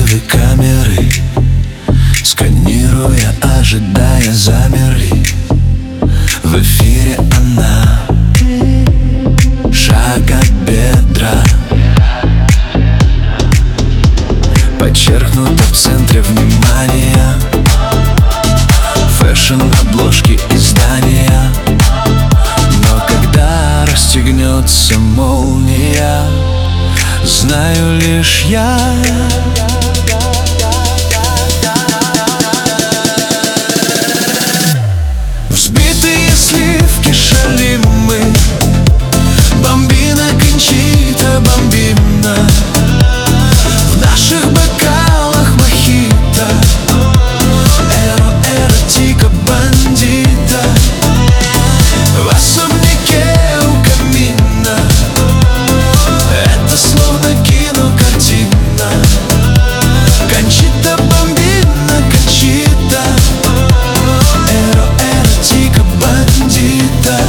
Обе камеры, сканируя, ожидая, замерли. В эфире она, шаг от бедра, подчеркнута в центре внимания. Фэшн, обложки, издания. Но когда расстегнется молния, знаю лишь я. Взбитые сливки шалимы, бомбина, кончита, бомбина. В наших бокалах мохито, эротика бандита. В особняке у камина, это словно кинокартина. Кончита, бомбина, кончита, эротика бандита.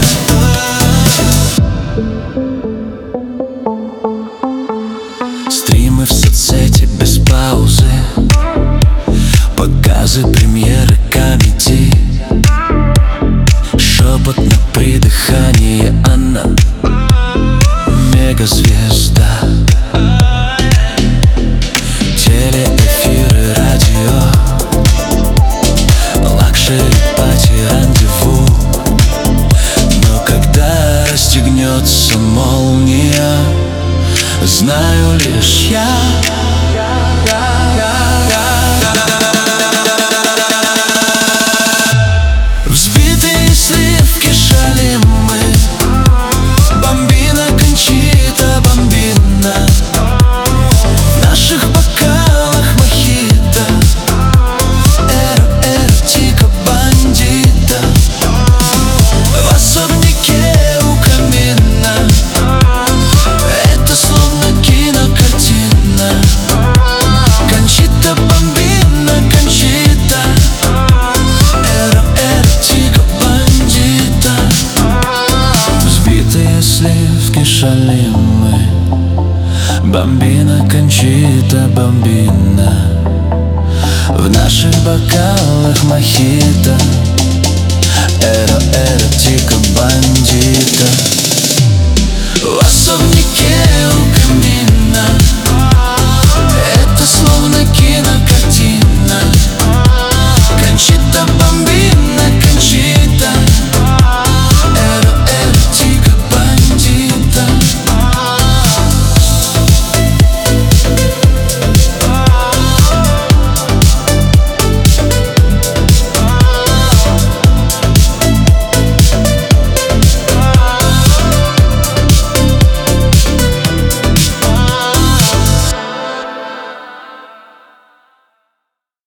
Стримы в соцсети без паузы, показы, премьеры, комедий. Шепот на придыхании, она мегазвезда. Телеэфиры, радио, лакшери, пати, рандеву. Но когда расстегнется молния, знаю лишь я. Взбитые сливки шалимы, бомбина, кончита, бомбина. В наших бокалах мохито, эротика бандита. В особняке у камина, это словно кинокартина. Кончита, бомбина, кончита, эротика бандита. Взбитые сливки шалимы, бомбина, кончита, бомбина. В наших бокалах мохито, эротика бандита.